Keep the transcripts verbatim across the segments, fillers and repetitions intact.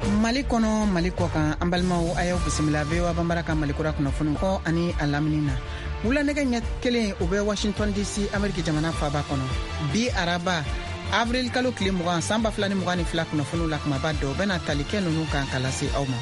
Mali kono Mali ko kan an balimaw ayo bisimila be wa bambara kan Mali kura kunnafoni ko ani alaminina wula nege ɲɛ kelen u bɛ Washington D C Ameriki jamana faaba kɔnɔ bi araba avril kalo tile mugan san ba fila ni mugan ni fila kunnafoniw la kumaba dɔ bɛna tali kɛ ninnu kan ka lase aw ma.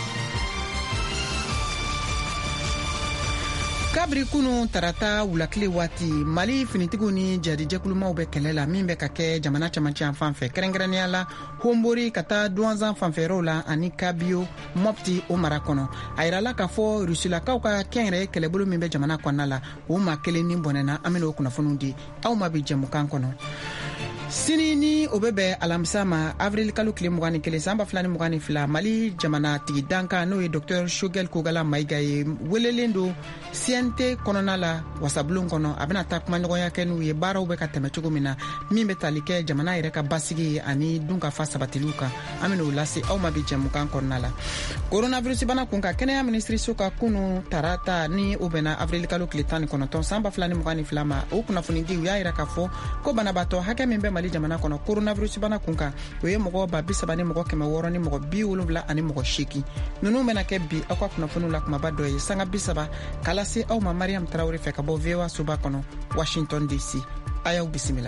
kabiri kunu tarata wulakile waati Mali finitigiw ni jadijɛkulumaw bɛ kɛlɛ la min bɛ ka kɛ jamana camancɛ fan fɛ kɛrɛnkɛrɛnnenya la Honbori ka taa Douanzan fanfɛɛrɛw la ani Kabio Mopti o mara kɔnɔ a yirala k'a fɔ Rusilakaw ka kɛnyɛrɛye kɛlɛbolo min bɛ jamana kɔnɔna la o maa kelen ni bɔnɛna an bɛna o kunnafoniw di aw ma bi jɛmukan kɔnɔ. Sini ni o bɛ bɛn alamisa ma avril kalo tile mugan ni kelen san ba fila ni mugan ni fila Mali jamana tigi dankan n'o ye Dr Shogel Kogala Mayiga ye welelen do C N T kɔnɔna la wasabulon kɔnɔ a bɛna taa kumaɲɔgɔnya kɛ n'u ye baaraw bɛ ka tɛmɛ cogo min na min bɛ tali kɛ jamana yɛrɛ ka basigi ani dunkafa sabatiliw kan an bɛna o lase aw ma bi jɛmukan kɔnɔna la. Coronavirus bana kun ka kɛnɛya minisiriso ka kunu tarata ni o bɛnna avril kalo tile tan ni kɔnɔntɔn san ba fila ni mugan ni fila ma o kunnafonidiw y'a yira k'a fɔ ko banabaatɔ hakɛ min bɛ Mali jamana kɔnɔ coronavirus bana kun kan o ye mɔgɔ ba bi saba ni mɔgɔ kɛmɛ wɔɔrɔ ni mɔgɔ bi wolonwula ani mɔgɔ seegin ninnu bɛna kɛ bi aw ka kunnafoniw la kumaba dɔ ye sanga bi saba k'a lase aw ma Mariam Tarawele fɛ ka bɔ V O A soba kɔnɔ Washington D C a y'aw bisimila.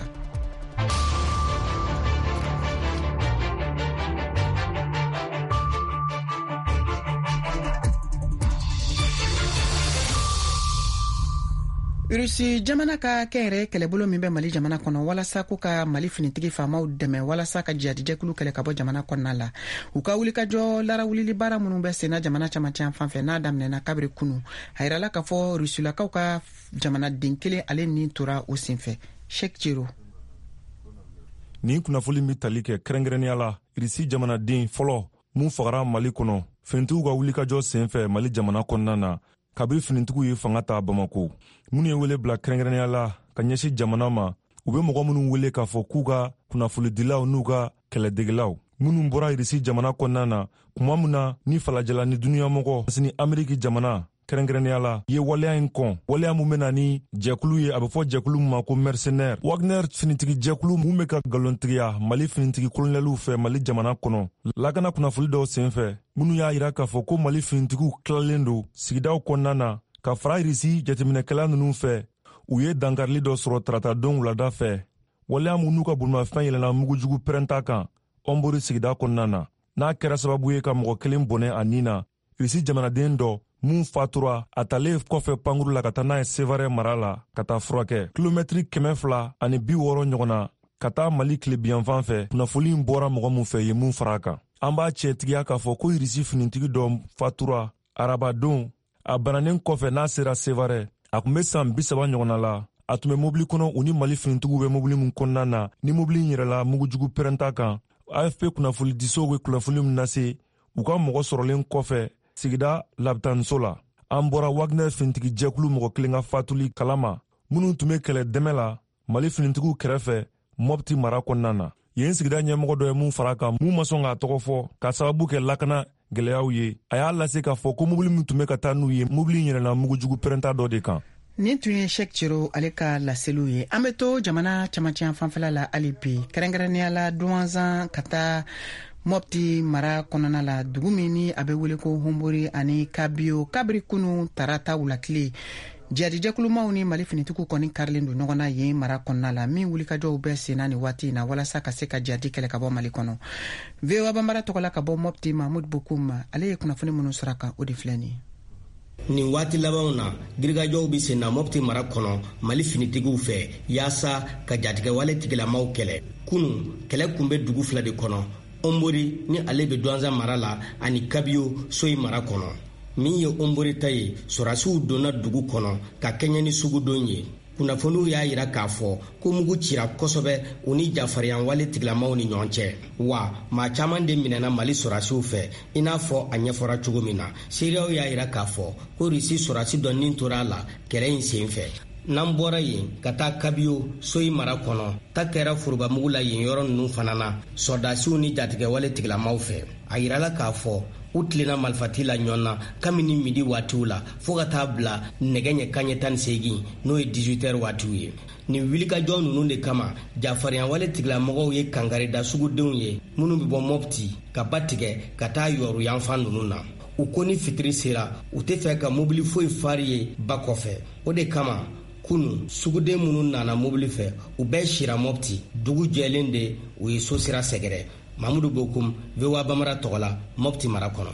Rusi jamana ka kɛyɛrɛ kɛlɛbolo min bɛ Mali jamana kɔnɔ walasa ko ka Mali finitigi faamaw dɛmɛ walasa ka jadijɛkulu kɛlɛ ka bɔ jamana kɔnɔna la u ka wuli ka jɔ larawulili baara minnu bɛ senna jamana camancɛ fan fɛ n'a daminɛna kabiri kunu a yirala k'a fɔ Rusilakaw ka jamanaden kelen ale ni tora o senfɛ Sheikh Jiro. Nin kunnafoni mi tali kɛ kɛrɛnkɛrɛnnenya la Rusi jamanaden fɔlɔ mun fagara Mali kɔnɔ finitigiw ka wuli ka jɔ senfɛ Mali jamana kɔnɔna na kabiri finitigiw ye fanga ta Bamako minnu ye wele bila kɛrɛnkɛrɛnnenya la ka ɲɛsin jamana ma u bɛ mɔgɔ minnu wele k'a fɔ k'u ka kunnafonidilaw n'u ka kɛlɛdegelaw minnu bɔra Irisi jamana kɔnɔna na kuma min na ni falajala ni duniyamɔgɔ sini Ameriki jamana kɛrɛnkɛrɛnnenya la ye waleya in kɔn waleya mun bɛ na ni jɛkulu ye a bɛ fɔ jɛkulu min ma ko mercenaire Wagner finitigi jɛkulu mun bɛ ka galontigiya Mali finitigi kolonɛliw fɛ Mali jamana kɔnɔ lakana kunnafoni dɔw senfɛ minnu y'a yira k'a fɔ ko Mali finitigiw tilalen don sigidaw kɔnɔna na ka fara Irisi jateminɛkɛla ninnu fɛ u ye dankarili dɔ sɔrɔ tarata don wulada fɛ waleya mun n'u ka bolimafɛn yɛlɛnna mugujugu pɛrɛnta kan Honbori sigida kɔnɔna na n'a kɛra sababu ye ka mɔgɔ kelen bɔnɛ a nin na Irisi jamanaden dɔ mun fatura a talen kɔfɛ pankuru la ka taa n'a ye Sevare mara la ka taa furakɛ kilomɛtiri kɛmɛ fila ani bi wɔɔrɔ ɲɔgɔn na ka taa Mali tilebiyanfan fɛ kunnafoni in bɔra mɔgɔ mun fɛ ye mun fara kan an b'a cɛtigiya k'a fɔ ko Irisi finitigi dɔ fatura arabadon a bananen kɔfɛ n'a sera Sevare a tun bɛ san bi saba ɲɔgɔnna la a tun bɛ mobili kɔnɔ u ni Mali finitigiw bɛ mobili min kɔnɔna na ni mobili in yɛrɛla mugujugu pɛrɛnta kan A F P kunnafoni disow bɛ kunnafoni min lase u ka mɔgɔ sɔrɔlen kɔfɛ sigida labitaniso la an bɔra Wagner finitigi jɛkulu mɔgɔ kelen ka fatuli kalama minnu tun bɛ kɛlɛ dɛmɛ la Mali finitigiw kɛrɛfɛ Mopti mara kɔnɔna na yen sigida ɲɛmɔgɔ dɔ ye mun fara kan mun ma sɔn k'a tɔgɔ fɔ ka sababu kɛ lakana gɛlɛyaw ye a y'a lase k'a fɔ ko mobili min tun bɛ ka taa n'u ye mobili in yɛlɛnna mugujugu pɛrɛnta dɔ de kan. Nin tun ye Sheikh Jiro ale ka laseliw ye an bɛ to jamana camancɛ fanfɛla la hali bi kɛrɛnkɛrɛnnenya la Douanzan ka taa Mopti mara kɔnɔna la dugu min ni a bɛ wele ko Honbori ani Kabio kabiri kunu tarata wulakile jadijɛkulumaw ni Mali finitigiw kɔni karilen don ɲɔgɔn na yen mara kɔnɔna la min wulikajɔw bɛɛ senna ni waati in na walasa ka se ka jadi kɛlɛ ka bɔ Mali kɔnɔ. V O A banbara tɔgɔla ka bɔ Mopti Mahmud Bokoum ale ye kunnafoni minnu sɔrɔ a kan o de filɛ nin ye. Nin waati labanw na girigajɔw bɛ senna Mopti mara kɔnɔ Mali finitigiw fɛ yaasa ka jatigɛ wale tigilamaw kɛlɛ kunu kɛlɛ kun bɛ dugu fila de kɔnɔ Honbori ni ale bɛ Douanzan mara la ani Kabio Soyi mara kɔnɔ min ye Honbori ta ye sɔrasiw donna dugu kɔnɔ ka kɛɲɛ ni sugudon ye kunnafoniw y'a yira k'a fɔ ko mugu cira kosɛbɛ u ni jafariyan wale tigilamaw ni ɲɔgɔn cɛ wa maa caman de minɛna Mali sɔrasiw fɛ i n'a fɔ a ɲɛfɔra cogo min na seereyaw y'a yira k'a fɔ ko Rusi sɔrasi dɔ nin tora a la kɛlɛ in sen fɛ n'an bɔra yen ka taa kabiyo soyi mara kɔnɔ ta kɛra forobamugu la yen yɔrɔ ninnu fana na sɔrdasiw ni jatigɛwale tigilamaw fɛ a yirala k'a fɔ u tilenna malifati la ɲɔgɔn na kabini midi waatiw la fɔɔ ka taa bila nɛgɛ ɲɛ kanɲɛ tan ni seegin n'o ye dix-huit heures waatiw ye. nin wilikajɔ ninnu de kama jafariyawale tigilamɔgɔw ye kankari da sugudenw ye minnu bɛ bɔ Mopti ka ba tigɛ ka taa yɔrɔ yanfan ninnu na. u ko ni fitiri sera u tɛ fɛ ka mobili foyi fari ye ba kɔfɛ. o de kama kunu suguden minnu nana mobili fɛ u bɛɛ sira Mopti. dugu jɛlen de u ye so sira sɛgɛrɛ. Mamudu Bokum, V O A Bamara Togola, Mopti mara kɔnɔ.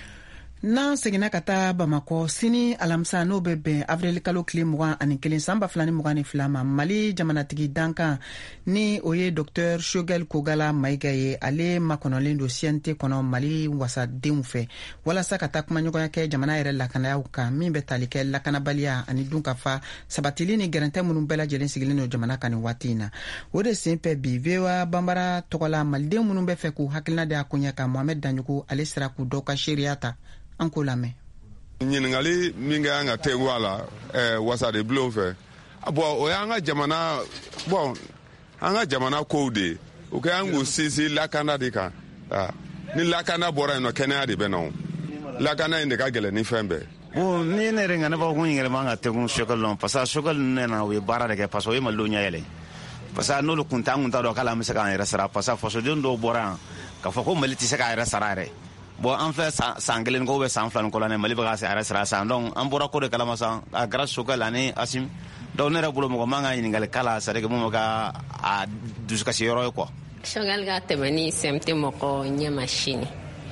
N'an seginna ka taa Bamakɔ sini alamisa n'o bɛ bɛn avril kalo tile mugan ani kelen san ba fila ni mugan ni fila ma Mali jamanatigi dankan ni o ye Dr Shogel Kogala Mayiga ye. ale makɔnɔlen don C N T kɔnɔ Mali wasadenw fɛ walasa ka taa kumaɲɔgɔnya kɛ jamana yɛrɛ lakanayaw kan min bɛ tali kɛ lakanabaliya ani dunkafa sabatili ni gɛrɛntɛ minnu bɛɛ lajɛlen sigilen don jamana kan nin waati in na. o de senfɛ bi V O A Bambara tɔgɔla maliden minnu bɛ fɛ k'u hakilina de a koɲɛ kan Mohamed Danjugu ale sera k'u dɔw ka seereya ta. an ko lamɛn. ɲininkali min kɛ an ka tegu a la wasade bulon fɛ bɔn o y'an ka jamana bɔn an ka jamana kow de o kɛ an k'u sinsin lakana de kan ni lakana bɔra yen nɔ kɛnɛya de bɛ na o lakana in de ka gɛlɛn ni fɛn bɛɛ. bon ni ne yɛrɛ ŋa ne b'a fɔ ko ɲininkali man ka tegu Shogel lɔn parce que Shogel ninnu na o ye baara de kɛ parce que o ye malidenw ɲɛ yɛlɛ parce que n'olu kun t'an kun t'a dɔn k'ala an bɛ se k'an yɛrɛ sara parce que fasoden dɔw bɔra yan k'a fɔ ko Mali tɛ se k'a yɛrɛ sara yɛrɛ. bon an fɛ san kelen ko bɛ san fila ni kɔ la Mali bɛ k'a se yɛrɛ sara san donc an bɔra ko de kalama san a kɛra Shogel ani Asim donc ne yɛrɛ bolo mɔgɔ man ka ɲininkali kala c'est à dire que mun bɛ ka a dusukasi yɔrɔ ye quoi. Shogel ka tɛmɛ ni C M T mɔgɔ ɲɛma sini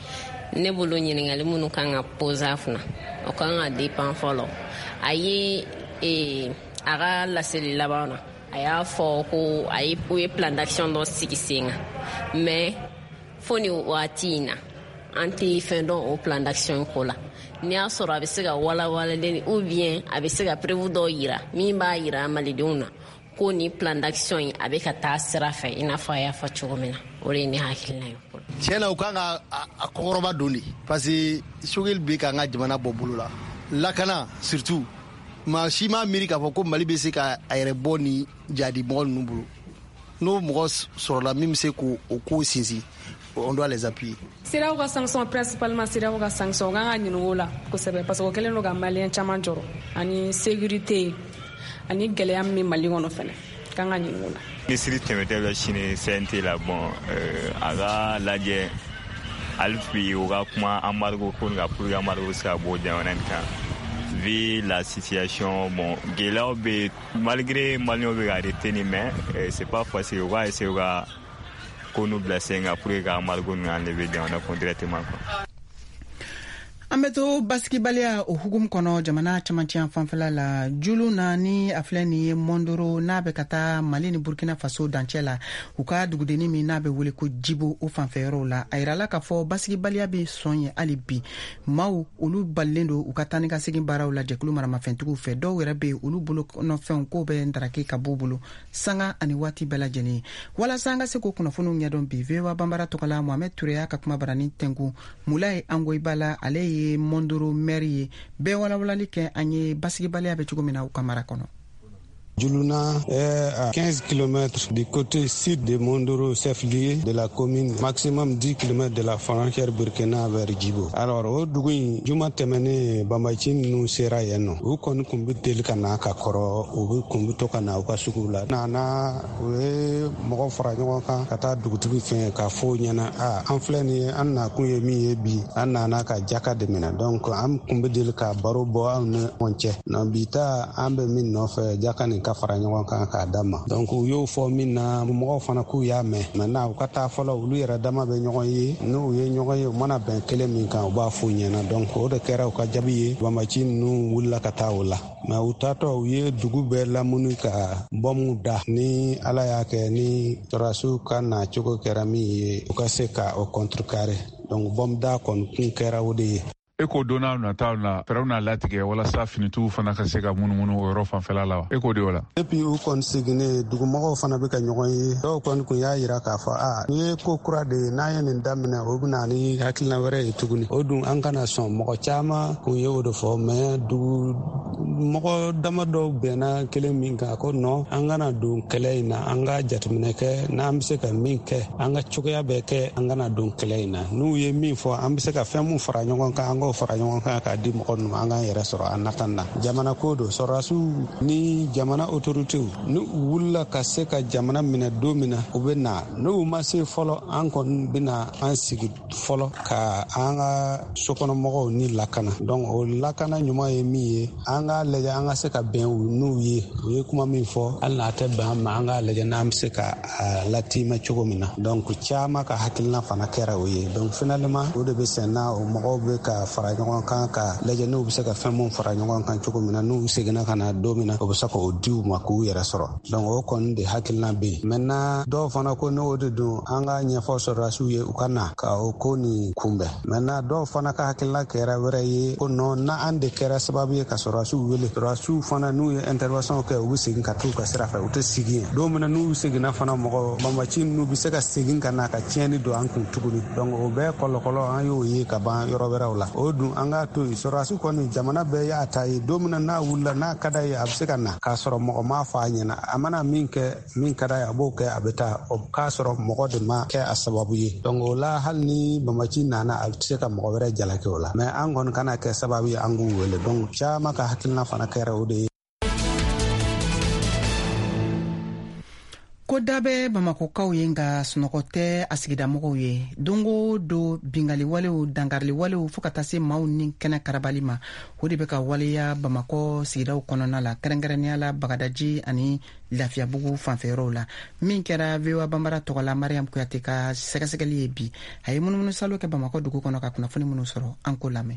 ne bolo ɲininkali minnu kan ka pose a kunna o kan ka dépend fɔlɔ a ye a ka laseli laban na a y'a fɔ ko a ye o ye plan d'action dɔ sigi sen kan mais fo ni waati in na an tɛ fɛn dɔn o plan d'action ko la. n'i y'a sɔrɔ a bɛ se ka walawalalen ou bien a bɛ se ka prévu dɔw yira min b'a yira malidenw na ko ni plan d'action in a bɛ ka taa sira fɛ i n'a fɔ a y'a fɔ cogo min na. o de ye ne hakilina ye. tiɲɛ na u kan ka a kɔkɔrɔba don de parce que Shogel bɛ k'an ka jamana bɔ bolo la lakana surtout maa si m'a miiri k'a fɔ ko Mali bɛ se ka a yɛrɛ bɔ ni jadi mɔgɔ ninnu bolo n'o mɔgɔ sɔrɔla min bɛ se k'o ko sinsin on doit les appuyer. Siraw ka sanction principalement siraw ka sanction kan ka ɲininko la kosɛbɛ parce que o kɛlen don ka maliyɛn caman jɔrɔ ani sécurité ani gɛlɛya min bɛ Mali kɔnɔ fɛnɛ kan ka ɲininko la. Ministre tɛmɛtɔ bɛ sini C N T la bon a ka lajɛ hali bi o ka kuma embargo ko ka pour que embargo bɛ se ka bɔ jamana in kan vu la situation bon gɛlɛyaw bɛ malgré maliyɛnw bɛ ka retenir mais c'est pas facile o ka essayer o ka ko nu bila sen kan pour que ka embargo ninnu enlever jamana kun directement quoi. an bɛ to basigibaliya o hukumu kɔnɔ jamana camancɛ fanfɛla la julu na ni a filɛ nin ye Mondoro n'a bɛ ka taa Mali ni Burkina Faso dancɛ la u ka dugudenni min n'a bɛ wele ko Jibo o fanfɛyɔrɔw la a yirala k'a fɔ basigibaliya bɛ sɔn ye hali bi maaw olu balilen don u ka taa ni ka segin baaraw la jɛkulu maramafɛntigiw fɛ dɔw yɛrɛ bɛ yen olu bolo kɔnɔfɛnw k'o bɛ ndaraki ka b'u bolo sanga ani waati bɛɛ lajɛlen walasa an ka se k'o kunnafoniw ɲɛdɔn bi V O A Bambara tɔgɔla Mohamed Ture y'a ka kuma barani tɛnku Mulaye Angoyibala ale ye Mondoro maire ye bɛɛ walawalali kɛ an ye basigibaliya bɛ cogo min na u ka mara kɔnɔ. Juluna est à quinze kilomètres du côté sud de Mondoro, chef-lieu de la commune, maximum dix kilomètres de la frontière Burkina vers Djibo. Alors, au Dougoui, Juma Temene, Bambachin, nous sera yeno. Ou qu'on kumbi telkana kakoro, ou kumbi tokana ou kasukula. Nana, ou moko franyoka, kata Dougoui fin, kafo nyana, ah, enfleni, anna kuye mi bi, anna naka jaka de mena. Donc, am kumbi delka baro bo amne onche. Nambita ambe min nofe jaka ni ka fara ɲɔgɔn kan k'a dama donc u y'o fɔ min na mɔgɔw fana k'u y'a mɛn maintenant u ka taa fɔlɔ olu yɛrɛ dama bɛ ɲɔgɔn ye n'u ye ɲɔgɔn ye u mana bɛn kelen min kan u b'a f'u ɲɛna donc o de kɛra u ka jaabi ye banbaci ninnu wulila ka taa o la mais u taatɔ u ye dugu bɛɛ lamuni ka bɔmu da ni ala y'a kɛ ni sɔrɔdasiw ka na cogo kɛra min ye u ka se ka o contrecarrer donc bɔmu da kɔni kun kɛra o de ye. E ko donna nataw na fɛrɛw n'a latigɛ walasa finitigiw fana ka se ka munumunu o yɔrɔ fanfɛla la wa e ko de o la. Depuis u kɔni seginnen dugumɔgɔw fana bɛ ka ɲɔgɔn ye dɔw kɔni kun y'a yira k'a fɔ a ni ye ko kura de ye n'a ye nin daminɛ o bɛna ni hakilina wɛrɛ ye tuguni o dun an kana sɔn mɔgɔ caman kun ye o de fɔ mais dugu mɔgɔ dama dɔw bɛnna kelen min kan ko non an kana don kɛlɛ in na an ka jateminɛ kɛ n'an bɛ se ka min kɛ an ka cogoya bɛɛ kɛ an kana don kɛlɛ in na n'u ye min fɔ an bɛ se ka fɛn min fara ɲɔgɔn kan an k'o fara ɲɔgɔn kan k'a di mɔgɔ ninnu an k'an yɛrɛ sɔrɔ an natan na jamana ko don sɔrɔdasiw ni jamana autoritew ni u wulila ka se ka jamana minɛ don min na u bɛ na n'u ma se fɔlɔ an kɔni bɛna an sigi fɔlɔ ka an ka sokɔnɔmɔgɔw ni lakana donc o lakana ɲuman ye min ye an k'a lajɛ an ka se ka bɛn n'u ye u ye kuma min fɔ hali n'a tɛ bɛn an ma an k'a lajɛ n'an bɛ se ka latimɛ cogo min na donc caman ka hakilina fana kɛra o ye donc finalement o de bɛ sɛn na o mɔgɔw bɛ ka fara ɲɔgɔn kan ka lajɛ n'u bɛ se ka fɛn min fara ɲɔgɔn kan cogo min na n'u seginna ka na don min na o bɛ se k'o di u ma k'u yɛrɛ sɔrɔ donc o kɔni de hakilina bɛ yen maintenant dɔw fana ko n'o de don an ka ɲɛfɔ sɔrɔdasiw ye u ka na ka o ko nin kunbɛn maintenant dɔw fana ka hakilina kɛra wɛrɛ ye ko non na an de kɛra sababu ye ka sɔrɔdasiw wele sɔrɔdasiw fana n'u ye intervention kɛ u bɛ segin ka t'u ka sira fɛ u tɛ sigi yen don min na n'u seginna fana mɔgɔ mamaci n'u bɛ se ka segin ka na ka tiɲɛni don an kun tuguni donc o bɛɛ kɔlɔkɔlɔ an y'o ye ka ban yɔrɔ wɛrɛw la o dun an k'a to yen sɔrɔdasi kɔni jamana bɛɛ y'a ta ye don min na n'a wulila n'a ka d'a ye a bɛ se ka na k'a sɔrɔ mɔgɔ m'a fɔ a ɲɛna a mana min kɛ min ka d'a ye a b'o kɛ a bɛ taa o k'a sɔrɔ mɔgɔ de ma kɛ a sababu ye donc o la hali ni mamaci nana a bɛ se ka mɔgɔ wɛrɛ jalaki o la mais an kɔni kana kɛ sababu ye an k'u wele donc caman ka hakilina fana kɛra o de ye. ko da bɛ bamakokaw ye nka sunɔgɔ tɛ a sigidamɔgɔw ye don o don bingaliwalew dangariliwalew fɔɔ ka taa se maaw ni kɛnɛ karabali ma o de bɛ ka waleya bamakɔ sigidaw kɔnɔna la kɛrɛnkɛrɛnnenya la bagadaji ani lafiyabugu fanfɛyɔrɔw la min kɛra V O A banbara tɔgɔla Mariam Kuyate ka sɛgɛsɛgɛli ye bi a ye munumunu salo kɛ bamakɔ dugu kɔnɔ ka kunnafoni minnu sɔrɔ an ko lamɛn.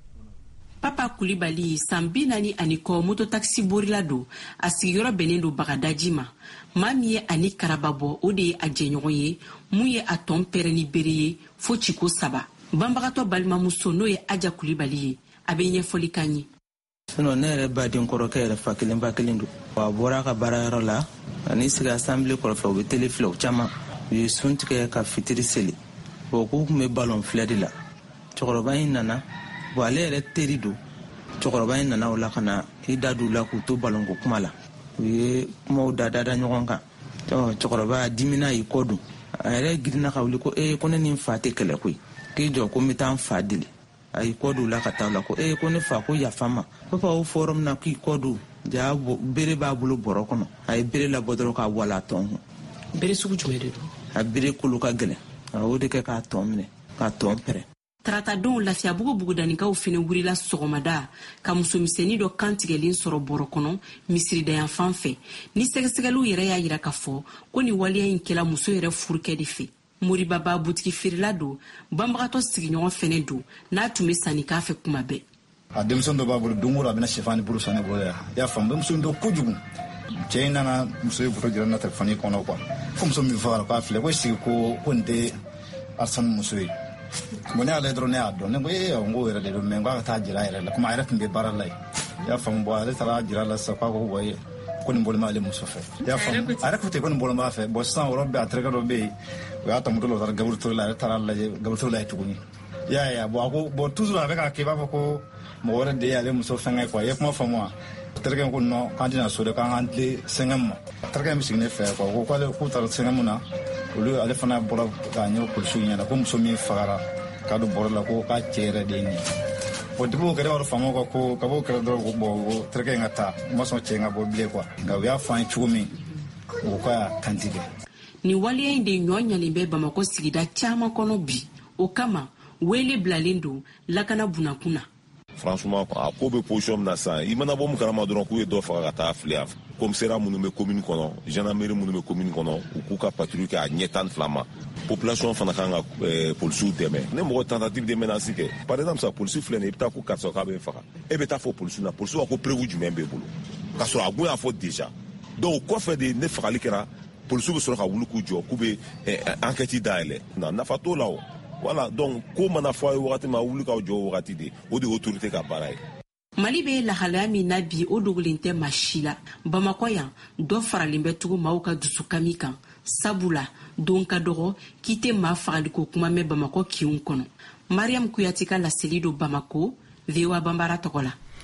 Papa Kulibali san bi naani ani kɔ mototaxi borila don a sigiyɔrɔ bɛnnen don bagadaji ma maa min ye ani karaba bɔ o de ye a jɛɲɔgɔn ye mun ye a tɔn pɛrɛ ni bere ye fo ciko saba banbagatɔ balimamuso n'o ye Aja Kulibali ye a bɛ ɲɛfɔli kan ye. Sinon ne yɛrɛ baden kɔrɔkɛ yɛrɛ fa kelen ba kelen don a bɔra a ka baarayɔrɔ la ani sigi assemblée kɔrɔfɛ u bɛ télé filɛ o caman u ye sun tigɛ ka fitiri seli bon k'u tun bɛ ballon filɛ de la cɛkɔrɔba in nana bon ale yɛrɛ teri don cɛkɔrɔba in nana o la ka na i da d'u la k'u to ballon ko kuma la u ye kumaw da da ɲɔgɔn kan cɛkɔrɔba dimina y'i kɔ dun a yɛrɛ girinna ka wuli ko ee ko ne ni n fa tɛ kɛlɛ koyi k'i jɔ ko n bɛ taa n fa deli a y'i kɔ d'u la ka taa la ko ee ko ne fa ko yafa n ma papa o fɔra min na k'i kɔ d'u ja bere b'a bolo bɔrɔ kɔnɔ a ye bere labɔ dɔrɔn k'a wala a tɔn kun. Bere sugu jumɛn de don? A bere kolo ka gɛlɛn a o de kɛ k'a tɔn minɛ k'a tɔn pɛrɛ. Taratadenw lafiyabugu bugudanikaw fɛnɛ wurila sɔgɔmada ka musomisɛnnin dɔ kantigɛlen sɔrɔ bɔrɔ kɔnɔ misiridayan fan fɛ ni sɛgɛsɛgɛliw yɛrɛ y'a yira k'a fɔ ko ni waleya in kɛla muso yɛrɛ furukɛ de fɛ. Moribaba butigi feerela don banbagatɔ sigiɲɔgɔn fɛnɛ don n'a tun bɛ sanni k'a fɛ kuma bɛɛ. A denmisɛn dɔ b'a bolo don o don a bɛna sɛfan buru san ne bolo yan i y'a faamu denmisɛn dɔ kojugu cɛ in nana muso ye foto jira na telefɔni kɔnɔ quoi ko muso min fagara k'a filɛ ko sigi ko ko nin tɛ Arsane muso ye. Bon ne y'ale dɔrɔn ne y'a dɔn ne ko ee n ko yɛrɛ de don mais n k'a ka taa jira a yɛrɛ la komi a yɛrɛ tun bɛ baara la yen i y'a faamu bon ale taara jira a la sisan k'a ko wayi ko nin bɔlen b'ale muso fɛ i y'a faamu a yɛrɛ ko ten ko nin bɔlen b'a fɛ bon sisan o yɔrɔ bɛɛ a terikɛ dɔ bɛ yen o y'a ta moto la o taara Gabriel Touré la a yɛrɛ taara lajɛ Gabriel Touré la yen tuguni i y'a ye bon a ko bon toujours a bɛ k'a kɛ i b'a fɔ ko mɔgɔ wɛrɛ de y'ale muso fɛngɛ quoi i ye kuma faamu wa terikɛ ko non k'an tɛna so dɛ k'an k'an tilen sɛngɛmu ma terikɛ bɛ sigi ne fɛ quoi ko k'ale k'u taara sɛngɛmu na olu ale fana bɔra k'a ɲɛ polisiw ɲɛna ko muso min fagara k'a don bɔrɔ la ko k'a cɛ yɛrɛ de ye nin ye bon depuis o kɛra wari faamaw ka ko ka b'o kɛra dɔrɔn ko bon ko terikɛ in ka taa u ma sɔn cɛ in ka bɔ bilen quoi nka u y'a fɔ an ye cogo min o ka y'a kantigɛ. Ni waleya in de ɲɔ ɲalen bɛ Bamakɔ sigida caman kɔnɔ bi o kama wele bilalen don lakana bunakun na. Franchement a ko bɛ position min na sisan i mana bɔ mun kalama dɔrɔn k'u ye dɔ faga ka taa fili a commissariat minnu bɛ commune kɔnɔ gendarmerie minnu bɛ commune kɔnɔ u k'u ka patrouille kɛ a ɲɛ tan ni fila ma population fana kan ka polisiw dɛmɛ ne mɔgɔ tentative de menace kɛ par exemple sa polisi filɛ nin i bɛ taa ko karisa k'a bɛ faga e bɛ taa fɔ polisiw na polisiw b'a ko preuve jumɛn b'e bolo k'a sɔrɔ a gun y'a fɔ déjà donc kɔfɛ de ne fagali kɛra polisiw bɛ sɔrɔ ka wuli k'u jɔ k'u bɛ enquête dayɛlɛ na nafa t'o la o. Voilà, donc ko mana fɔ a ye wagati ma wuli k'aw jɔ o wagati de o de ye autorité ka baara ye. Mali bɛ lahalaya min na bi o dogolen tɛ maa si la Bamakɔ yan dɔ faralen bɛ tugu maaw ka dusukami kan sabula don ka dɔgɔ k'i tɛ maa fagaliko kuma mɛn Bamakɔ kinw kɔnɔ. Mariam Kuyate ka laseli don Bamako V O A banbara tɔgɔ la.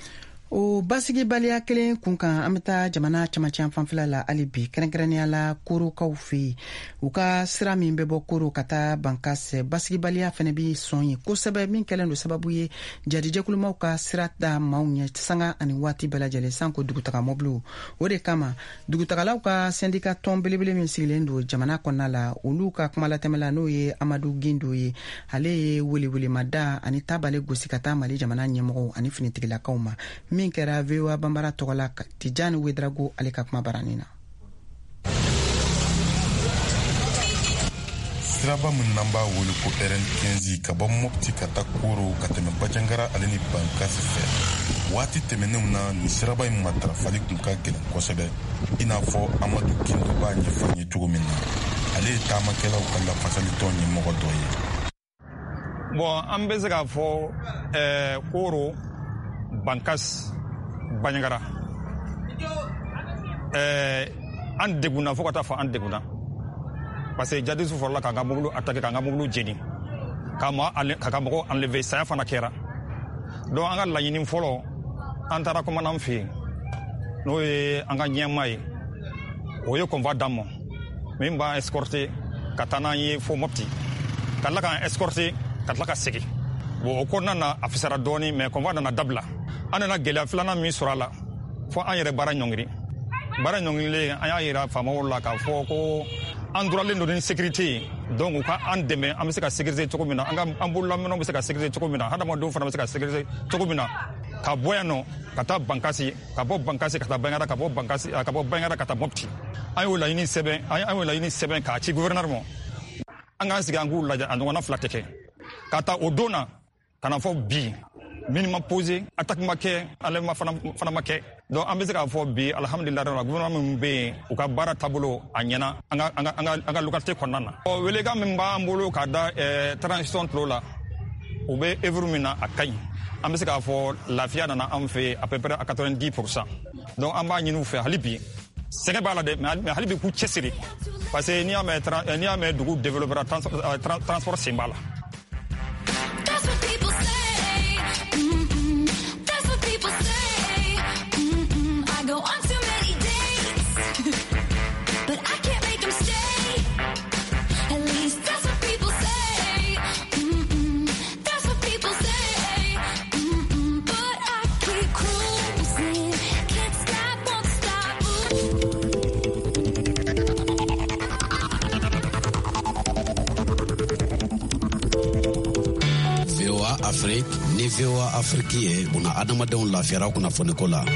o basigibaliya kelen kun kan an bɛ taa jamana camancɛ fanfɛla la hali bi kɛrɛnkɛrɛnnenya la korokaw fɛ u ka sira min bɛ bɔ koro ka taa bankasɛ basigibaliya fɛnɛ bi sɔn ye kosɛbɛ min kɛlen don sababu ye jadijɛkulumaw ka sira da maaw ɲɛ sanga ani waati bɛɛ lajɛlen sanko dugutaga mɔbiliw o de kama dugutagalaw ka sɛndika tɔn belebele min sigilen don jamana kɔnɔna la olu ka kumalatɛmɛla n'o ye amadu gindo ye ale ye welewelemada ani tabale gosi ka taa mali jamana ɲɛmɔgɔw ani finitigilakaw ma min kɛra V O A Banbara tɔgɔla Tijani Wedrago ale ka kuma barani na. Siraba min n'an b'a wele ko R N quinze ka bɔ Mopti ka taa Koro ka tɛmɛ Bajangara ale ni Bankasi fɛ waati tɛmɛnenw na ni siraba in matarafali kun ka gɛlɛn kosɛbɛ i n'a fɔ Amadu Kindo b'a ɲɛfɔ an ye cogo min na ale ye taamakɛlaw ka lafasali tɔn ɲɛmɔgɔ dɔ ye. Bon an bɛ se k'a fɔ ɛɛ Koro Bankas Banyangara eh an deguna fo ka taa fɔ an deguna parce que jadisu fɔrɔla k'an ka mobulu attaquer k'an ka mobulu jeni k'a ma ka ka mɔgɔ enlever saya fana kɛra donc an ka laɲini fɔlɔ an taara commandant fɛ yen n'o ye an ka ɲɛmaa ye o ye convoi d'an ma min b'an escorter ka taa n'an ye fo Mopti ka tila k'an escorter ka tila ka segin bon o kɔnɔna na a fisara dɔɔni mais convoi nana dabila an nana gɛlɛya filanan min sɔrɔ a la fo an yɛrɛ baara ɲɔngiri baara ɲɔngirilen an y'a yira faamaw la k'a fɔ ko an duralen don ni sécurité ye donc u ka an dɛmɛ an bɛ se ka sécuriser cogo min na an ka an bololaminɛw bɛ se ka sécuriser cogo min na hadamadenw fana bɛ se ka sécuriser cogo min na ka bɔ yan nɔ ka taa Bankasi ka bɔ Bankasi ka taa Bangara ka bɔ Bankasi ka bɔ Bangara ka taa Mopti an y'o laɲini sɛbɛn an y'o laɲini sɛbɛn k'a ci gouverneur ma an k'an sigi an k'u lajɛ a ɲɔgɔnna fila tɛ kɛ ka taa o don na ka na fɔ bi minimum posé attaque ma kɛ alema fana fana ma kɛ donc an bɛ se k'a fɔ bi alhamdulillah gouvernement min bɛ yen u ka baara taabolo a ɲɛna an ka an ka an ka localité kɔnɔna na ɔ welekan min b'an bolo k'a da ɛɛ transition tilo la u bɛ œuvre min na a ka ɲi an bɛ se k'a fɔ lafiya nana an fɛ à peu près à quatre-vingt-dix pour cent donc an b'a ɲini u fɛ hali bi sɛgɛn b'a la dɛ mais hali bi k'u cɛsiri parce que n'i y'a mɛn n'i y'a mɛn dugu développera transport sen b'a la. Afrique ni V O A Afrique ye buna adamadenw lafiyara kunnafoni ko la.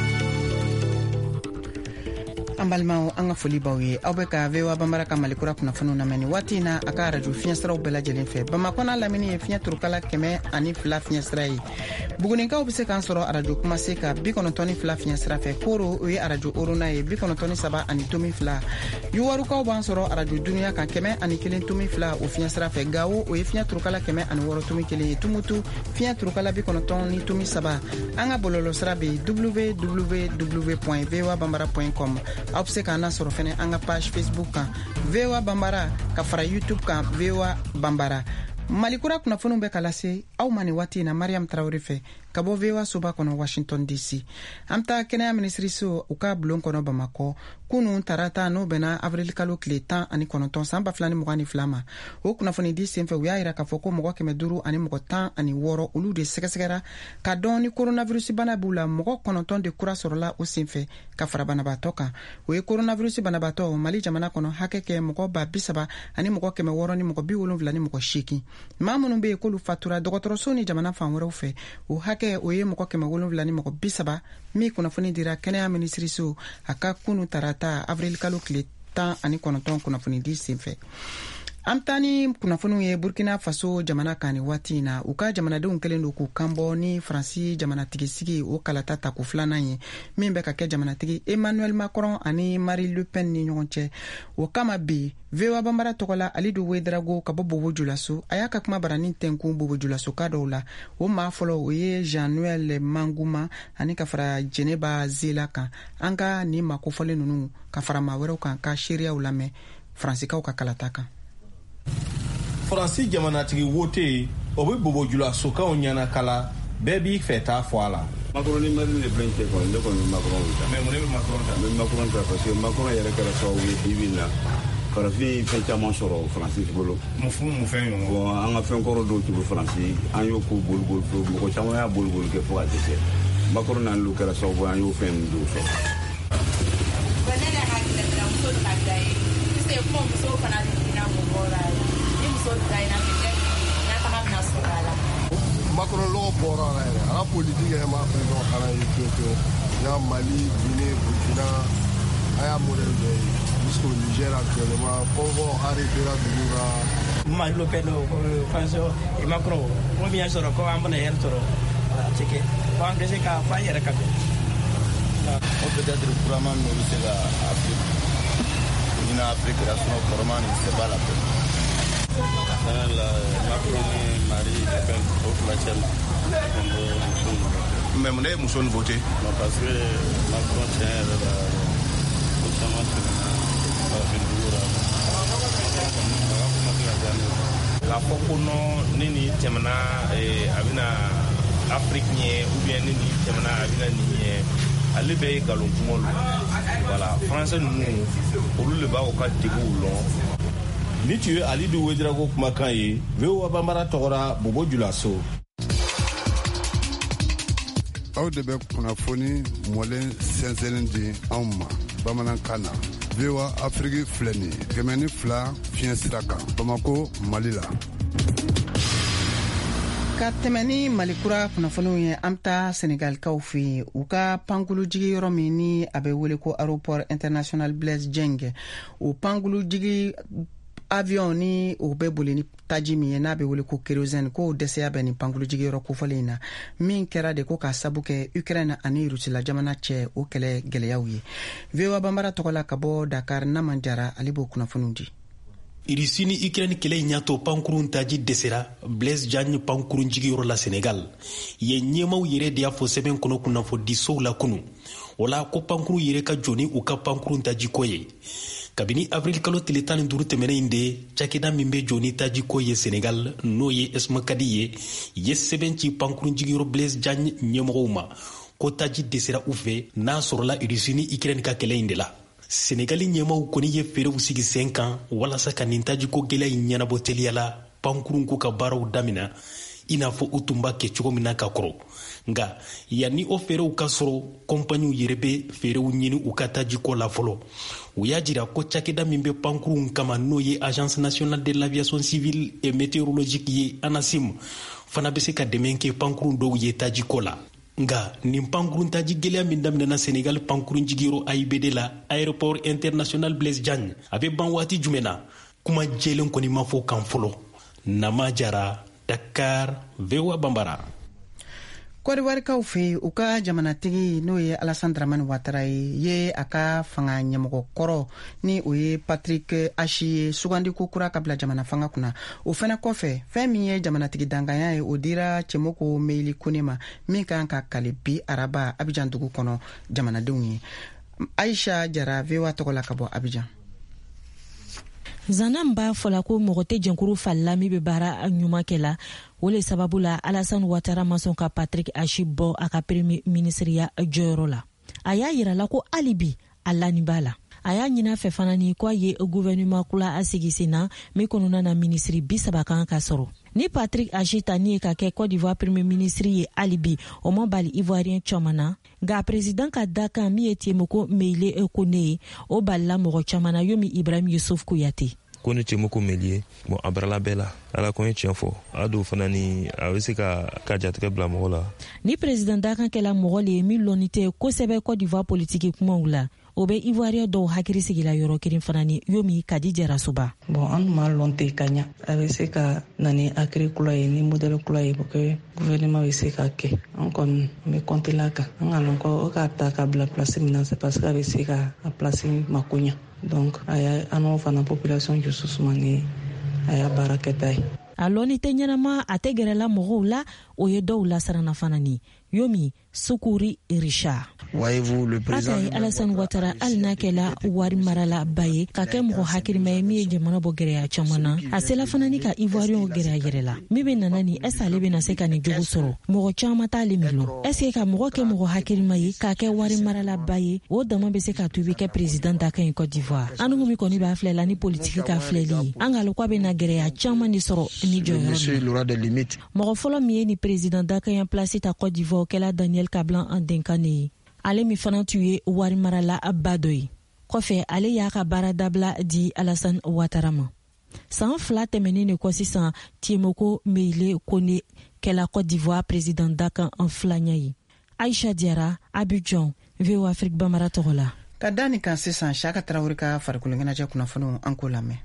an balimaw an ka foli b'aw ye aw bɛ ka V O A Banbara ka malikura kunnafoniw lamɛn waati na a ka radio fiɲɛsiraw bɛɛ lajɛlen fɛ Bamakɔ n'a lamini ye fiɲɛ turukala kɛmɛ ani fila fiɲɛsira ye bugunikaw bɛ se k'an sɔrɔ radio kumase ka bi kɔnɔntɔn ni fila fiɲɛsira fɛ Koro o ye radio Orona ye bi kɔnɔntɔn ni saba ani tomi fila Yuwarukaw b'an sɔrɔ radio Dunuya kan kɛmɛ ani kelen tomi fila o fiɲɛsira fɛ Gawo o ye fiɲɛ turukala kɛmɛ ani wɔɔrɔ tomi kelen ye Tumutu fiɲɛ turukala bi kɔnɔntɔn ni tomi saba an ka bɔlɔlɔsira bɛ w w w point v o a banbara point com aw bɛ se k'an sɔrɔ fɛnɛ an ka page Facebook kan V O A Banbara ka fara YouTube kan V O A Banbara malikura kunnafoniw bɛ ka lase aw ma nin waati na Mariam Traoré fɛ ka bɔ V O A soba kɔnɔ Washington D C an taa kɛnɛya minisiriso u ka bulon kɔnɔ Bamakɔ kunu tarata n'o bɛnna avril kalo tile tan ani kɔnɔntɔn san ba fila ni mugan ni fila ma o kunnafoni di senfɛ u y'a yira k'a fɔ ko mɔgɔ kɛmɛ duuru ani mɔgɔ tan ani wɔɔrɔ olu de sɛgɛsɛgɛra ka dɔn ni coronavirus bana b'u la mɔgɔ kɔnɔntɔn de kura sɔrɔla o senfɛ ka fara banabaatɔ kan o ye coronavirus banabaatɔ Mali jamana kɔnɔ hakɛ kɛ mɔgɔ ba bi saba ani mɔgɔ kɛmɛ wɔɔrɔ ni mɔgɔ bi wolonwula ni mɔgɔ seegin maa minnu bɛ yen k'olu fatura dɔgɔtɔrɔso ni jamana fan wɛrɛw fɛ o hakɛ o ye mɔgɔ kɛmɛ wolonwula ni mɔgɔ bi saba min kunnafoni dira kɛnɛya minisiriso a ka kunu tarata avril kalo tile tan ani kɔnɔntɔn kunnafoni di senfɛ an taa ni kunnafoniw ye Burkina Faso jamana kan ni waati na u ka jamanadenw kɛlen don k'u kanbɔ ni Faransi jamanatigisi o kalata tako filanan ye min bɛ ka kɛ jamanatigi Emmanuel Macron ani Marine Le Pen ni ɲɔgɔn cɛ o kama bi V O A Banbara tɔgɔla Alidu Wedrago ka bɔ Bobo Julaso a y'a ka kuma barani tɛnkun Bobo Julaso ka dɔw la o maa fɔlɔ o ye Jean-Noël Manguma ani ka fara Jeneba Zela kan an ka ni makofɔlen ninnu ka fara maa wɛrɛw kan ka seereyaw lamɛn Faransikaw ka kalata kan. Faransi jamanatigi wote o bɛ Bobo Julaso kanw ɲɛna kala bɛɛ b'i fɛ taa fɔ a la Macron ni mari le blente ko le ko Macron ta mais mo ne Macron ta mais Macron ta parce que Macron yɛrɛ kɛra sababu ye bibi na farafin fɛn caman sɔrɔ faransi bolo mun fɔ mun fɛn ye bon an ka fɛn kɔrɔ dɔw tugu faransi an y'o ko boliboli fo mɔgɔ caman y'a boliboli kɛ fo ka dɛsɛ Macron n'an lu kɛra sababu an y'o fɛn min dɔw sɔrɔ bɛnɛ ne hakili la muso ka da ye c'est kuma muso fana dina mɔgɔ la ni muso ta ina fɛ n'a taga bɛna sɔrɔ a la Macron logo bɔra la yɛrɛ a ka politique yɛrɛ ma fɛn dɔ fana ye pewu pewu y'a Mali Guinée Burkina a y'a modèle dɔ ye jusqu'au Niger actuellement Congo arrêtera dugu ka Mali Le Pen François et Macron ko bien sɔrɔ ko an bɛna yɛrɛ sɔrɔ c'est que ko an tɛ se ka fɔ an yɛrɛ ka bɛn o peut-être couramment nous bɛ se ka Afrique ɲina Afrique la sinon autrement c'est pas la peine la Macron et Marie Le Pen au frontière mais mon est muso voté non parce que Macron tient la autrement la fɔ ko non ni ni tɛmɛna a bɛna Afrique ɲɛ ou bien ni ni tɛmɛna a bɛna nin ɲɛ ale bɛɛ ye nkalon kumaw voilà français ninnu olu de b'a ka deguw lɔn. Ni tu ye Ali du Wederago kumakan ye V O A Banbara tɔgɔra Bobo Julaso. aw de bɛ kunnafoni mɔlen sɛnsɛnlen di anw ma bamanankan na V O A Afrique filɛ nin ye kɛmɛ ni fila fiɲɛ sira kan Bamako Mali la. ka tɛmɛ ni malikura kunnafoniw ye an ta Senegalikaw fɛ yen u ka pankulujigi yɔrɔ min ni a bɛ wele ko aéroport international Blaise Dieng o pankulujigi avion ni o bɛ boli ni taji min ye n'a bɛ wele ko kérosène ko dɛsɛya bɛ nin pankulujigi yɔrɔ kofɔlen in na min kɛra de ko ka sabu kɛ Ukraine ani Rusila jamana cɛ o kɛlɛ gɛlɛyaw ye. V O A Banbara tɔgɔ la ka bɔ Dakar Naman Jara ale b'o kunnafoniw di. Russie ni Ukraine kɛlɛ in y'a to pankurun taji dɛsɛra Blaise Diagne pankurun jigiyɔrɔ la Sénégal ye ɲɛmaw yɛrɛ de y'a fɔ sɛbɛn kɔnɔ kunnafonidisow la kunu o la ko pankurun yɛrɛ ka jɔ ni u ka pankurun taji ko ye kabini avril kalo tile tan ni duuru tɛmɛnen in de cakɛda min bɛ jɔ ni taji ko ye Sénégal n'o ye Esmakadi ye ye sɛbɛn ci pankurun jigiyɔrɔ Blaise Diagne ɲɛmɔgɔw ma ko taji dɛsɛra u fɛ n'a sɔrɔla Russie ni Ukraine ka kɛlɛ in de la. Senegali ɲɛmaw kɔni ye feerew sigi sen kan walasa ka nin tajiko gɛlɛya in ɲɛnabɔ teliya la pankurun ko ka baaraw damina i n'a fɔ u tun b'a kɛ cogo min na ka kɔrɔ nka yanni o feerew ka sɔrɔ kɔmpaniw yɛrɛ bɛ feerew ɲini u ka tajiko la fɔlɔ u y'a jira ko cakɛda min bɛ pankurun kama n'o ye agence nationale de l'aviation civile et météorologique ye ANACIM fana bɛ se ka dɛmɛ kɛ pankurun dɔw ye tajiko la. Nga nin pankurun taji gɛlɛya min daminɛna Senegal pankurun jigiyɔrɔ A I B D la aéroport international Blaise Diagne a bɛ ban waati jumɛn na kuma jɛlen kɔni ma fɔ kan fɔlɔ. Nama Jara, Dakar, V O A Banbara. Kɔdiwarikaw fɛ u ka jamanatigi n'o ye Alassane Dramane Ouattara ye ye a ka fanga ɲɛmɔgɔ kɔrɔ ni o ye Patrick Achi ye sugandiko kura ka bila jamana fanga kunna o fɛnɛ kɔfɛ fɛn min ye jamanatigi danganya ye o dira Cɛmɔko Meili Kone ma min kan ka kale bi araba Abidjan dugu kɔnɔ jamanadenw ye. Aisha Jara V O A tɔgɔ la ka bɔ Abidjan. Zanan b'a fɔla ko mɔgɔ tɛ jɛnkuru falila min bɛ baara ɲuman kɛ la o le sababu la Alassane Ouattara ma sɔn ka Patrick Achi bɔ a ka premier ministriya jɔyɔrɔ la a y'a yira la ko hali bi a lani b'a la a y'a ɲin'a fɛ fana ni ko a ye gouvernement kula a sigi sen na min kɔnɔna na ministre bi saba kan ka sɔrɔ ni Patrick Achi tani ye ka kɛ Côte d'Ivoire premier ministre ye hali bi o ma bali ivoirien caman na nka président ka dakan min ye Cɛmɔko Meili Kone ye o balila mɔgɔ caman na yomi Ibrahim Yusuf Kuyate ko ni Cɛmɔko Meili ye bon a barala bɛɛ la ala ko ye tiɲɛ fɔ a do fana ni a bɛ se ka ka jatigɛ bila mɔgɔ la ni président dakan kɛla mɔgɔ le ye min lɔnni tɛ kosɛbɛ Côte d'Ivoire politique kumaw la o bɛ ivoirien dɔw hakili sigila yɔrɔ kelen fana ni yomi Kadi Jɛrasuba bon an ma lɔn tɛ ka ɲa a bɛ se ka na ni akiri kula ye ni modèle kula ye pour que gouvernement bɛ se ka kɛ an kɔni an bɛ compter la kan an ka lɔn ko o ka ta ka bila place min na c'est parce que a bɛ se ka a place mako ɲa donc a y'a an'o fana population jusu suma ni a y'a baara kɛta ye a lɔnni tɛ ɲɛnama a tɛ gɛrɛla mɔgɔw la o ye dɔw la sarana fana ni yomi Sukuri Richard. Voyez-vous, le président Alassane Ouattara al nakela wari marala baye ka kɛ mɔgɔ hakilima ye min ye jamana bɔ gɛrɛya caman na a sela fana ni ka ivoirien gɛrɛya yɛrɛ la min bɛ nana ni est ale bɛna se ka nin jogo sɔrɔ mɔgɔ caman t'ale milɔ est ce que ka mɔgɔ kɛ mɔgɔ hakilima ye k'a kɛ wari marala baye o dama bɛ se ka to bi kɛ président da kan Côte d'Ivoire an min kɔni b'a filɛ la ni politique ka filɛli ye an ka lɔ k'a bɛna gɛrɛya caman de sɔrɔ ni jɔyɔrɔ mɔgɔ fɔlɔ min ye ni président da kan place ta Côte d'Ivoire kɛla Daniel Kablan an denkane ye ale mi fana tun ye wari marala bado ye kɔfɛ ale y'a ka baara dabila di Alassane Ouattara ma san fila tɛmɛnen de kɔ sisan Tiemoko Meile Kone kɛla Côte d'Ivoire président da kan an filanya ye Aïcha Diarra Abidjan V O Afrique Bamara tɔgɔ la ka dani kan sisan Shaka Traoré ka farikolo ɲɛnajɛ kunnafoniw an ko lamɛn.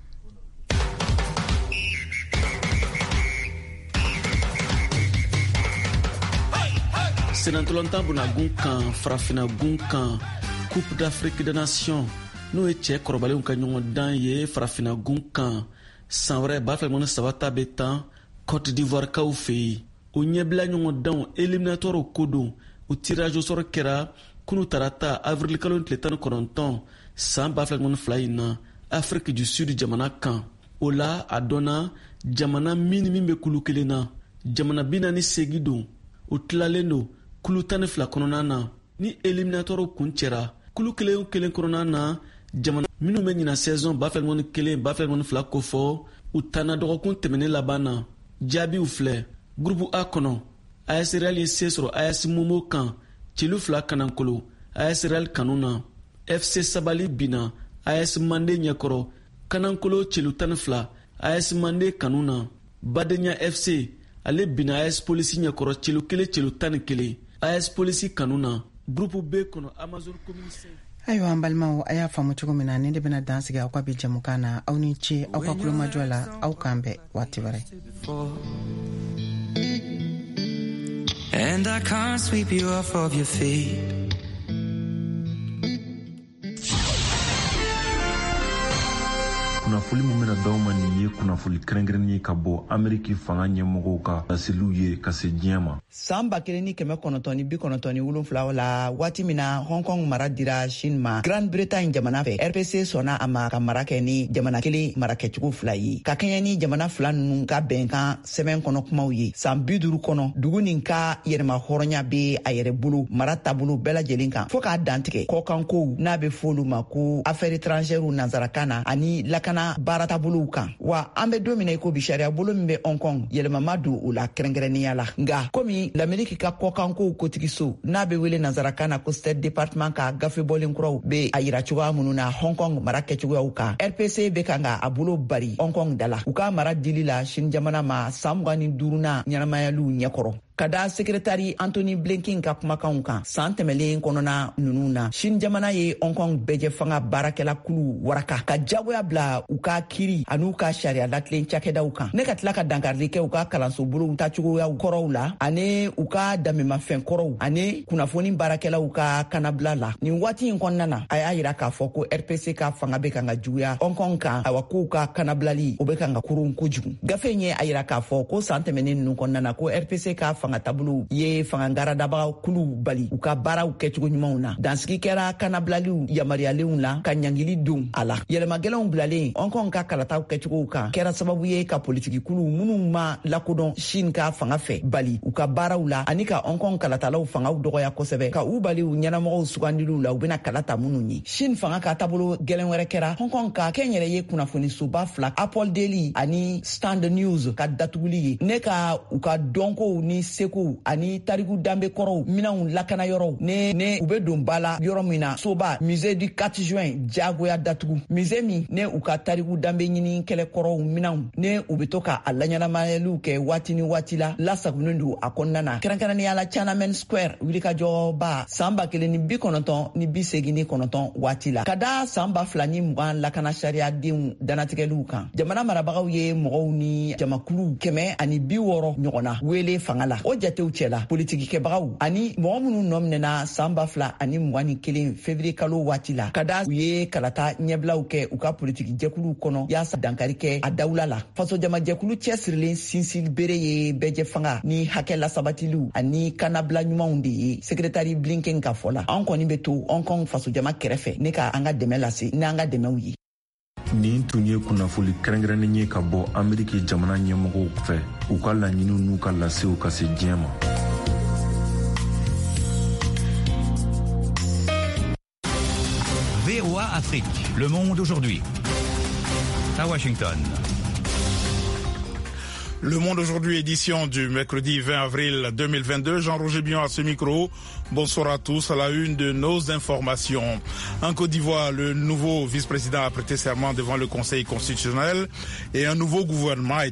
Senatolanta bunagun kan farafina gun kan Coupe d'Afrique des Nations n'o ye cɛ kɔrɔbalenw ka ɲɔgɔn dan ye farafina gun kan san wɛrɛ b'a fɛ mɔni saba ta bɛ tan Côte d'Ivoire kaw fɛ yen o ɲɛbila ɲɔgɔn danw éliminatoire ko don o tirage au sort kɛra kunu tarata avril kalo tile tan ni kɔnɔntɔn san b'a fɛ mɔni fila in na Afrique du Sud jamana kan o la a dɔnna jamana min ni min bɛ kulu kelen na jamana bi naani segi don o tilalen don kulu tan ni fila kɔnɔna na ni éliminatoire kun cɛra kulu kelen kelen kɔnɔna na jamana minnu bɛ ɲina saison ba fɛ ŋɔni kelen ba fɛ ŋɔni fila ko fɔ u tanna dɔgɔkun tɛmɛnen laban na jaabiw filɛ groupe A kɔnɔ A S Real ye se sɔrɔ A S Momo kan celu fila kanankolo A S Real kanu na F C Sabali bina A S Mande ɲɛkɔrɔ kanankolo celu tan ni fila A S Mande kanu na Badenya F C ale bina A S Polisi ɲɛkɔrɔ celu kelen celu tan ni kelen A S Polisi kanu na groupe B kɔnɔ Amazon communication. Ayiwa an balimaw a y'a faamu cogo min na ni de bɛna dan sigi aw ka bi jamukan na aw ni ce aw ka kulomajɔ la aw k'an bɛn waati wɛrɛ. And I can't sweep you off of your feet. Kunnafoli mun bena d'aw ma nin ye kunnafoli kɛrɛnkɛrɛnnen ye ka bɔ Ameriki fanga ɲɛmɔgɔw ka laseliw ye ka se diɲɛ ma. San ba kelen ni kɛmɛ kɔnɔntɔn ni bi kɔnɔntɔn ni wolonfila la waati min na Hong Kong mara dira Chine ma Grande Bretagne jamana fɛ R P C sɔnna a ma ka mara kɛ ni jamana kelen mara kɛcogo fila ye ka kɛɲɛ ni jamana fila ninnu ka bɛnkan sɛbɛn kɔnɔ kumaw ye san bi duuru kɔnɔ dugu nin ka yɛrɛma hɔrɔnya be a yɛrɛ bolo mara taabolo bɛɛ lajɛlen kan fɔɔ k'a dantigɛ kɔkankow n'a be fɔlu ma ko affaires étrangères nanzarakan na ani lakana baara taabolow kan wa an bɛ don min na i ko bi sariya bolo min bɛ Hong Kong yɛlɛmama don o la kɛrɛnkɛrɛnnenya la nka komi l'Amérique ka kɔkankow kotigiso n'a bɛ wele nanzarakan na ko State Department ka gafe bɔlen kuraw be a yira cogoya minnu na Hong Kong mara kɛcogoyaw kan R P C bɛ kan ka a bolo bari Hong Kong da la u ka mara dili la Chine jamana ma san mugan ni duurunan ɲɛnamayaliw ɲɛkɔrɔ ka da sekretari Anthony Blinken ka kumakanw kan san tɛmɛlen kɔnɔna nunu na Chine jamana ye Hong Kong bɛjɛ fanga baarakɛla kulu waraka ka jagoya bila u ka kiri an'u ka sariya latilen cakɛdaw kan ne ka tila ka dankarili kɛ u ka kalanso bolow tacogoyaw kɔrɔw la ani u ka damemafɛn kɔrɔw ani kunnafoni baarakɛlaw ka kanabila la nin waati in kɔnɔna na a y'a yira k'a fɔ ko R P C ka fanga bɛ kan ka juguya Hong Kong kan awa k'u ka kanabilali o bɛ kan ka kurun kojugu gafe ye a yira k'a fɔ ko san tɛmɛnen nunu kɔnɔna na ko R P C ka fanga taabolo ye fangagaradabaga kulu bali u ka baaraw kɛcogo ɲumanw na dansigi kɛra kanabilaliw yamaruyalenw la ka ɲangili don a la yɛlɛmagɛlɛnw bilalen Hong Kong ka kalataw kɛcogow kan kɛra sababu ye ka politiki kulu minnu ma lakodɔn Chine ka fanga fɛ bali u ka baaraw la ani ka Hong Kong kalatalaw fangaw dɔgɔya kosɛbɛ ka u bali u ɲɛnamɔgɔw sugandiliw la u bena kalata minnu ye Chine fanga ka taabolo gɛlɛn wɛrɛ kɛra Hong Kong ka kɛn yɛrɛ ye kunnafoni soba fila Apple Daily ani Stand News ka datuguli ye ne ka u ka dɔnkow ni sekow ani tariku danbe kɔrɔw minɛnw lakana yɔrɔw ne ne u be don ba la yɔrɔ min na soba musée du quatre juin jagoya datugu musée min ne u ka tariku danbe ɲini kɛlɛ kɔrɔw minɛnw ne u be to ka a laɲɛnamayaliw kɛ waati ni waati la lasagunen don a kɔnɔna na kɛrɛnkɛrɛnnenya la Tiananmen Square wulikajɔba san ba kelen ni bi kɔnɔntɔn ni bi segin ni kɔnɔntɔn waati la ka da san ba fila ni mugan lakana sariyadenw danatigɛliw kan jamana marabagaw ye mɔgɔw ni jamakulu kɛmɛ ani bi wɔɔrɔ ɲɔgɔnna wele fanga la o jatew cɛla politikikɛbagaw ani mɔgɔ minnu nɔ minɛna san ba fila ani mugan ni kelen fevriye kalo waati la ka da u ye kalata ɲɛbilaw kɛ u ka politiki jɛkuluw kɔnɔ yaasa dankari kɛ a dawula la fasojama jɛkulu cɛsirilen sinsin bere ye bɛɛjɛ fanga ni hakɛ lasabatiliw ani kanabila ɲumanw de ye sekretari blinken ka fɔ la an kɔni bɛ to hong kong fasojama kɛrɛfɛ ne ka an ka dɛmɛ lase ni an ka dɛmɛw ye. nin tun ye kunnafoli kɛrɛnkɛrɛnnen ye ka bɔ ameriki jamana ɲɛmɔgɔw fɛ u ka laɲiniw n'u ka lasew ka se diɲɛ ma. V O A Afrique, le monde aujourd'hui. À Washington. Le Monde aujourd'hui, édition du mercredi vingt avril deux mille vingt-deux. Jean-Roger Bion à ce micro. Bonsoir à tous. À la une de nos informations. En Côte d'Ivoire, le nouveau vice-président a prêté serment devant le Conseil constitutionnel et un nouveau gouvernement a